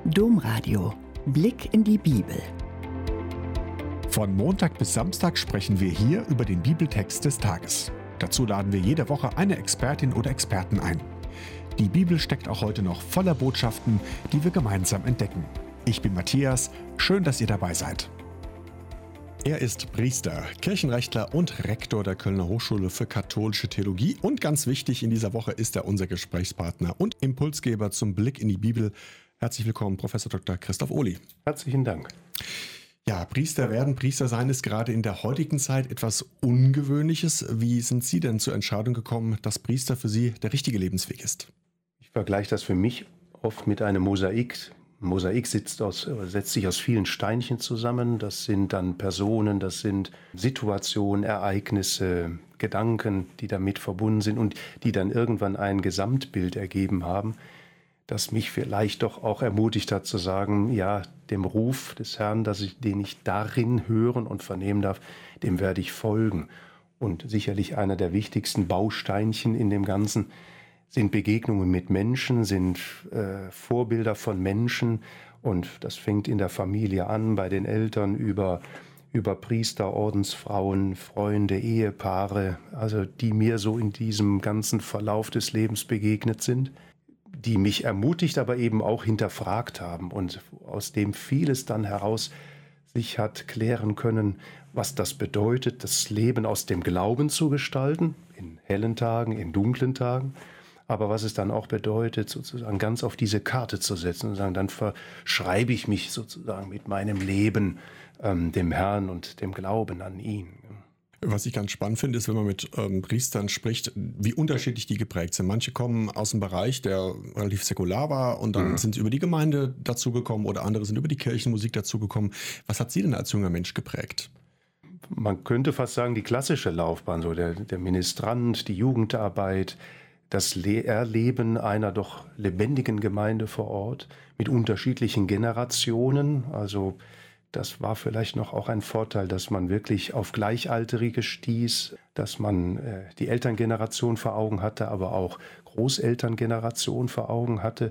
Domradio. Blick in die Bibel. Von Montag bis Samstag sprechen wir hier über den Bibeltext des Tages. Dazu laden wir jede Woche eine Expertin oder Experten ein. Die Bibel steckt auch heute noch voller Botschaften, die wir gemeinsam entdecken. Ich bin Matthias, schön, dass ihr dabei seid. Er ist Priester, Kirchenrechtler und Rektor der Kölner Hochschule für katholische Theologie. Und ganz wichtig, in dieser Woche ist er unser Gesprächspartner und Impulsgeber zum Blick in die Bibel. Herzlich willkommen, Professor Dr. Christoph Ohly. Herzlichen Dank. Ja, Priester werden, Priester sein ist gerade in der heutigen Zeit etwas Ungewöhnliches. Wie sind Sie denn zur Entscheidung gekommen, dass Priester für Sie der richtige Lebensweg ist? Ich vergleiche das für mich oft mit einem Mosaik. Ein Mosaik setzt sich aus vielen Steinchen zusammen. Das sind dann Personen, das sind Situationen, Ereignisse, Gedanken, die damit verbunden sind und die dann irgendwann ein Gesamtbild ergeben haben, das mich vielleicht doch auch ermutigt hat zu sagen, ja, dem Ruf des Herrn, den ich darin hören und vernehmen darf, dem werde ich folgen. Und sicherlich einer der wichtigsten Bausteinchen in dem Ganzen sind Begegnungen mit Menschen, sind Vorbilder von Menschen. Und das fängt in der Familie an, bei den Eltern über Priester, Ordensfrauen, Freunde, Ehepaare, also die mir so in diesem ganzen Verlauf des Lebens begegnet sind, die mich ermutigt, aber eben auch hinterfragt haben und aus dem vieles dann heraus sich hat klären können, was das bedeutet, das Leben aus dem Glauben zu gestalten, in hellen Tagen, in dunklen Tagen, aber was es dann auch bedeutet, sozusagen ganz auf diese Karte zu setzen und sagen, dann verschreibe ich mich sozusagen mit meinem Leben dem Herrn und dem Glauben an ihn. Was ich ganz spannend finde, ist, wenn man mit Priestern spricht, wie unterschiedlich die geprägt sind. Manche kommen aus einem Bereich, der relativ säkular war und dann sind sie über die Gemeinde dazugekommen oder andere sind über die Kirchenmusik dazugekommen. Was hat Sie denn als junger Mensch geprägt? Man könnte fast sagen, die klassische Laufbahn, so der Ministrant, die Jugendarbeit, das Erleben einer doch lebendigen Gemeinde vor Ort mit unterschiedlichen Generationen. Also das war vielleicht noch auch ein Vorteil, dass man wirklich auf Gleichaltrige stieß, dass man die Elterngeneration vor Augen hatte, aber auch Großelterngeneration vor Augen hatte.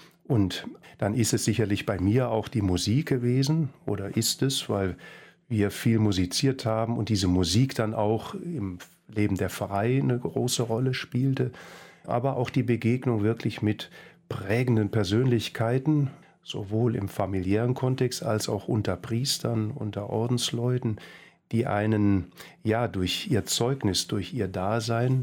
Und dann ist es sicherlich bei mir auch die Musik gewesen oder ist es, weil wir viel musiziert haben und diese Musik dann auch im Leben der Pfarrei eine große Rolle spielte. Aber auch die Begegnung wirklich mit prägenden Persönlichkeiten, sowohl im familiären Kontext als auch unter Priestern, unter Ordensleuten, die einen ja durch ihr Zeugnis, durch ihr Dasein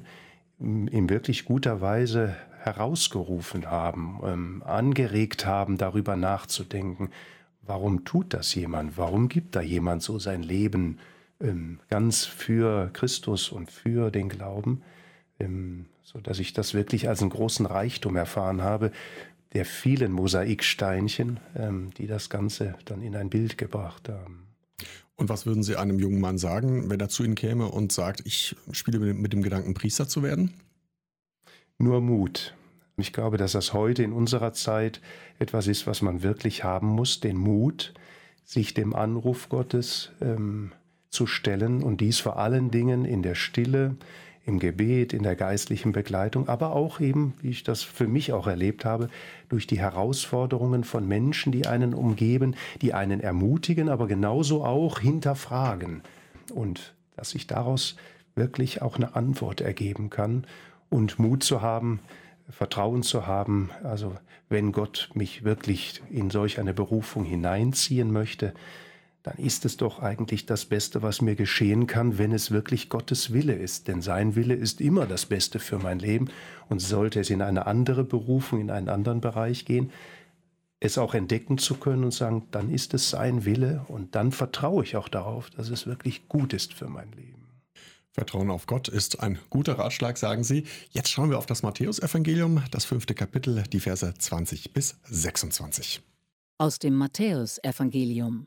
in wirklich guter Weise herausgerufen haben, angeregt haben, darüber nachzudenken, warum tut das jemand, warum gibt da jemand so sein Leben ganz für Christus und für den Glauben, so dass ich das wirklich als einen großen Reichtum erfahren habe, der vielen Mosaiksteinchen, die das Ganze dann in ein Bild gebracht haben. Und was würden Sie einem jungen Mann sagen, wenn er zu Ihnen käme und sagt, ich spiele mit dem Gedanken, Priester zu werden? Nur Mut. Ich glaube, dass das heute in unserer Zeit etwas ist, was man wirklich haben muss, den Mut, sich dem Anruf Gottes zu stellen und dies vor allen Dingen in der Stille, im Gebet, in der geistlichen Begleitung, aber auch eben, wie ich das für mich auch erlebt habe, durch die Herausforderungen von Menschen, die einen umgeben, die einen ermutigen, aber genauso auch hinterfragen. Und dass sich daraus wirklich auch eine Antwort ergeben kann und Mut zu haben, Vertrauen zu haben, also wenn Gott mich wirklich in solch eine Berufung hineinziehen möchte, dann ist es doch eigentlich das Beste, was mir geschehen kann, wenn es wirklich Gottes Wille ist. Denn sein Wille ist immer das Beste für mein Leben. Und sollte es in eine andere Berufung, in einen anderen Bereich gehen, es auch entdecken zu können und sagen, dann ist es sein Wille und dann vertraue ich auch darauf, dass es wirklich gut ist für mein Leben. Vertrauen auf Gott ist ein guter Ratschlag, sagen Sie. Jetzt schauen wir auf das Matthäusevangelium, das 5. Kapitel, die Verse 20 bis 26. Aus dem Matthäusevangelium.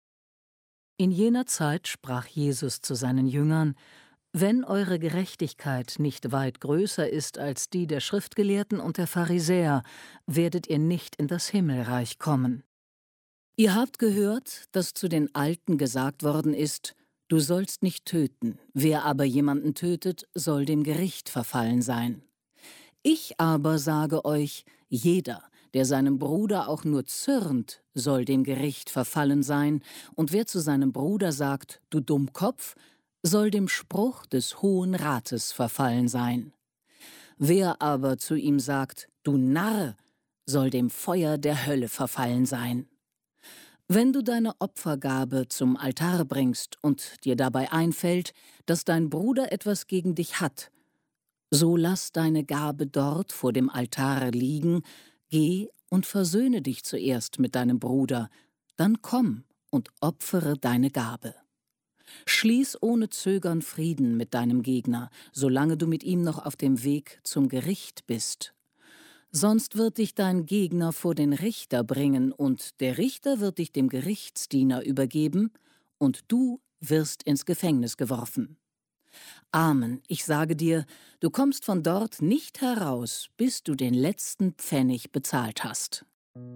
In jener Zeit sprach Jesus zu seinen Jüngern: Wenn eure Gerechtigkeit nicht weit größer ist als die der Schriftgelehrten und der Pharisäer, werdet ihr nicht in das Himmelreich kommen. Ihr habt gehört, dass zu den Alten gesagt worden ist: Du sollst nicht töten, wer aber jemanden tötet, soll dem Gericht verfallen sein. Ich aber sage euch, jeder, Der seinem Bruder auch nur zürnt, soll dem Gericht verfallen sein, und wer zu seinem Bruder sagt, du Dummkopf, soll dem Spruch des Hohen Rates verfallen sein. Wer aber zu ihm sagt, du Narr, soll dem Feuer der Hölle verfallen sein. Wenn du deine Opfergabe zum Altar bringst und dir dabei einfällt, dass dein Bruder etwas gegen dich hat, so lass deine Gabe dort vor dem Altar liegen, geh und versöhne dich zuerst mit deinem Bruder, dann komm und opfere deine Gabe. Schließ ohne Zögern Frieden mit deinem Gegner, solange du mit ihm noch auf dem Weg zum Gericht bist. Sonst wird dich dein Gegner vor den Richter bringen, und der Richter wird dich dem Gerichtsdiener übergeben, und du wirst ins Gefängnis geworfen. Amen, ich sage dir, du kommst von dort nicht heraus, bis du den letzten Pfennig bezahlt hast.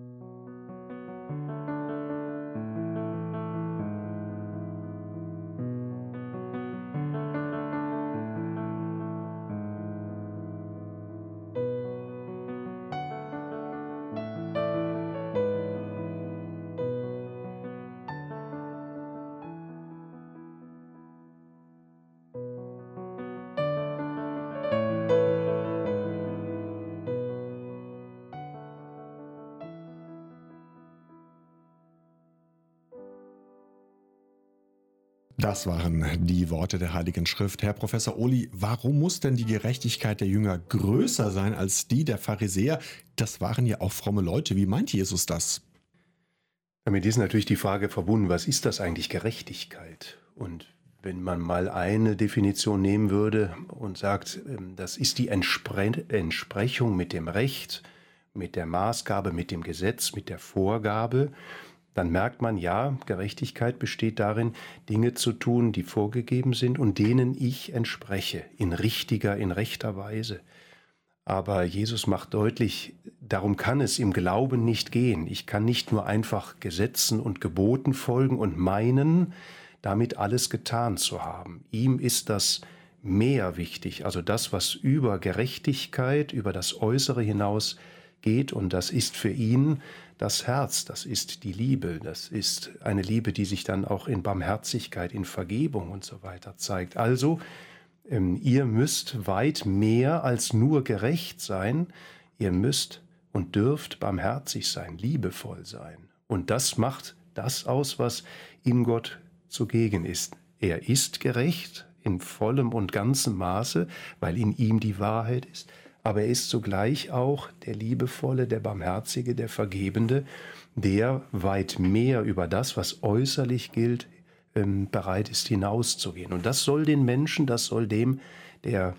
Das waren die Worte der Heiligen Schrift. Herr Professor Ohly, warum muss denn die Gerechtigkeit der Jünger größer sein als die der Pharisäer? Das waren ja auch fromme Leute. Wie meint Jesus das? Damit ist natürlich die Frage verbunden, was ist das eigentlich Gerechtigkeit? Und wenn man mal eine Definition nehmen würde und sagt, das ist die Entsprechung mit dem Recht, mit der Maßgabe, mit dem Gesetz, mit der Vorgabe, dann merkt man, ja, Gerechtigkeit besteht darin, Dinge zu tun, die vorgegeben sind und denen ich entspreche, in rechter Weise. Aber Jesus macht deutlich, darum kann es im Glauben nicht gehen. Ich kann nicht nur einfach Gesetzen und Geboten folgen und meinen, damit alles getan zu haben. Ihm ist das mehr wichtig, also das, was über Gerechtigkeit, über das Äußere hinaus geht, und das ist für ihn das Herz, das ist die Liebe, das ist eine Liebe, die sich dann auch in Barmherzigkeit, in Vergebung und so weiter zeigt. Also, ihr müsst weit mehr als nur gerecht sein, ihr müsst und dürft barmherzig sein, liebevoll sein. Und das macht das aus, was in Gott zugegen ist. Er ist gerecht in vollem und ganzem Maße, weil in ihm die Wahrheit ist. Aber er ist zugleich auch der Liebevolle, der Barmherzige, der Vergebende, der weit mehr über das, was äußerlich gilt, bereit ist hinauszugehen. Und das soll den Menschen, das soll dem, der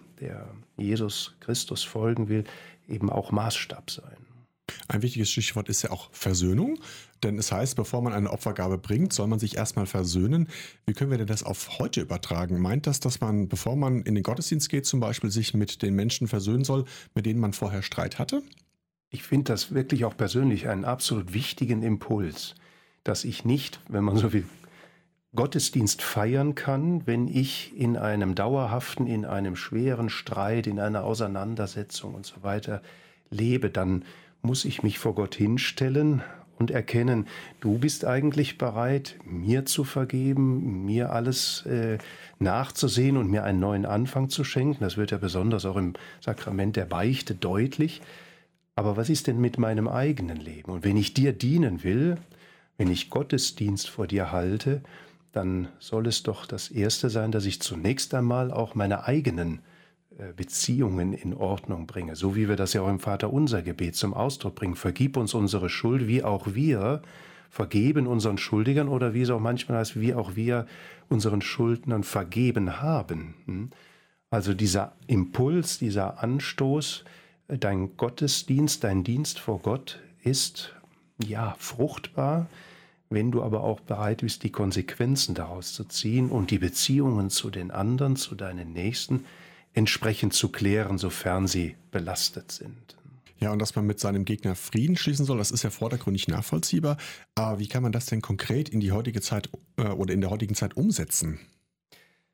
Jesus Christus folgen will, eben auch Maßstab sein. Ein wichtiges Stichwort ist ja auch Versöhnung, denn es heißt, bevor man eine Opfergabe bringt, soll man sich erstmal versöhnen. Wie können wir denn das auf heute übertragen? Meint das, dass man, bevor man in den Gottesdienst geht, zum Beispiel sich mit den Menschen versöhnen soll, mit denen man vorher Streit hatte? Ich finde das wirklich auch persönlich einen absolut wichtigen Impuls, dass ich nicht, wenn man so will, Gottesdienst feiern kann, wenn ich in einem dauerhaften, in einem schweren Streit, in einer Auseinandersetzung und so weiter lebe. Dann muss ich mich vor Gott hinstellen und erkennen, du bist eigentlich bereit, mir zu vergeben, mir alles nachzusehen und mir einen neuen Anfang zu schenken. Das wird ja besonders auch im Sakrament der Beichte deutlich. Aber was ist denn mit meinem eigenen Leben? Und wenn ich dir dienen will, wenn ich Gottesdienst vor dir halte, dann soll es doch das Erste sein, dass ich zunächst einmal auch meine eigenen Beziehungen in Ordnung bringe. So wie wir das ja auch im Vaterunser-Gebet zum Ausdruck bringen. Vergib uns unsere Schuld, wie auch wir vergeben unseren Schuldigern, oder wie es auch manchmal heißt, wie auch wir unseren Schuldnern vergeben haben. Also dieser Impuls, dieser Anstoß, dein Gottesdienst, dein Dienst vor Gott ist ja fruchtbar, wenn du aber auch bereit bist, die Konsequenzen daraus zu ziehen und die Beziehungen zu den anderen, zu deinen Nächsten, entsprechend zu klären, sofern sie belastet sind. Ja, und dass man mit seinem Gegner Frieden schließen soll, das ist ja vordergründig nachvollziehbar. Aber wie kann man das denn konkret in die heutige Zeit oder in der heutigen Zeit umsetzen?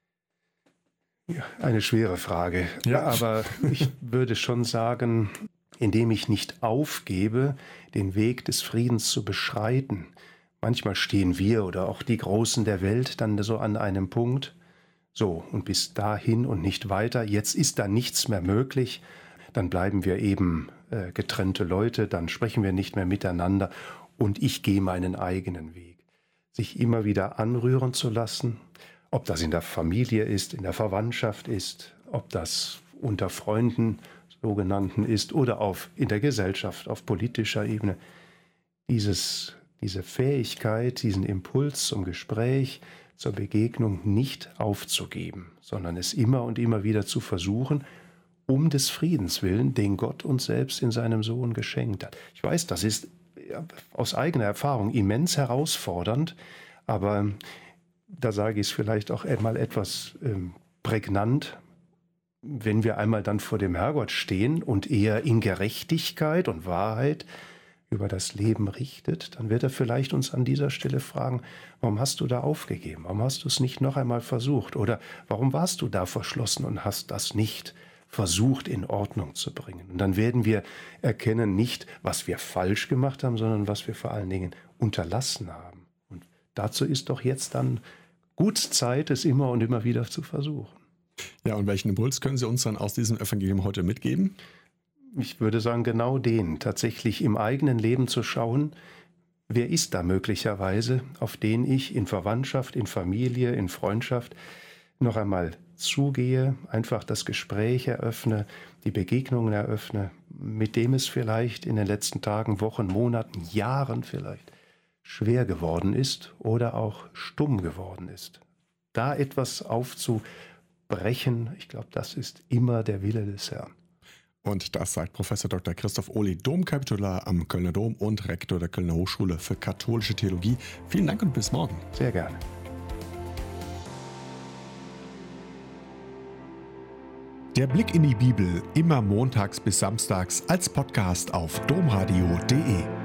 Ja, eine schwere Frage. Ja. Aber ich würde schon sagen, indem ich nicht aufgebe, den Weg des Friedens zu beschreiten. Manchmal stehen wir oder auch die Großen der Welt dann so an einem Punkt, so und bis dahin und nicht weiter, jetzt ist da nichts mehr möglich, dann bleiben wir eben getrennte Leute, dann sprechen wir nicht mehr miteinander und ich gehe meinen eigenen Weg. Sich immer wieder anrühren zu lassen, ob das in der Familie ist, in der Verwandtschaft ist, ob das unter Freunden sogenannten ist oder in der Gesellschaft, auf politischer Ebene. Diese Fähigkeit, diesen Impuls zum Gespräch, zur Begegnung nicht aufzugeben, sondern es immer und immer wieder zu versuchen, um des Friedens willen, den Gott uns selbst in seinem Sohn geschenkt hat. Ich weiß, das ist aus eigener Erfahrung immens herausfordernd, aber da sage ich es vielleicht auch einmal etwas prägnant, wenn wir einmal dann vor dem Herrgott stehen und er in Gerechtigkeit und Wahrheit über das Leben richtet, dann wird er vielleicht uns an dieser Stelle fragen, warum hast du da aufgegeben? Warum hast du es nicht noch einmal versucht? Oder warum warst du da verschlossen und hast das nicht versucht in Ordnung zu bringen? Und dann werden wir erkennen, nicht, was wir falsch gemacht haben, sondern was wir vor allen Dingen unterlassen haben. Und dazu ist doch jetzt dann gut Zeit, es immer und immer wieder zu versuchen. Ja, und welchen Impuls können Sie uns dann aus diesem Evangelium heute mitgeben? Ich würde sagen, genau den, tatsächlich im eigenen Leben zu schauen, wer ist da möglicherweise, auf den ich in Verwandtschaft, in Familie, in Freundschaft noch einmal zugehe, einfach das Gespräch eröffne, die Begegnungen eröffne, mit dem es vielleicht in den letzten Tagen, Wochen, Monaten, Jahren vielleicht schwer geworden ist oder auch stumm geworden ist. Da etwas aufzubrechen, ich glaube, das ist immer der Wille des Herrn. Und das sagt Professor Dr. Christoph Ohly, Domkapitular am Kölner Dom und Rektor der Kölner Hochschule für katholische Theologie. Vielen Dank und bis morgen. Sehr gerne. Der Blick in die Bibel immer montags bis samstags als Podcast auf domradio.de.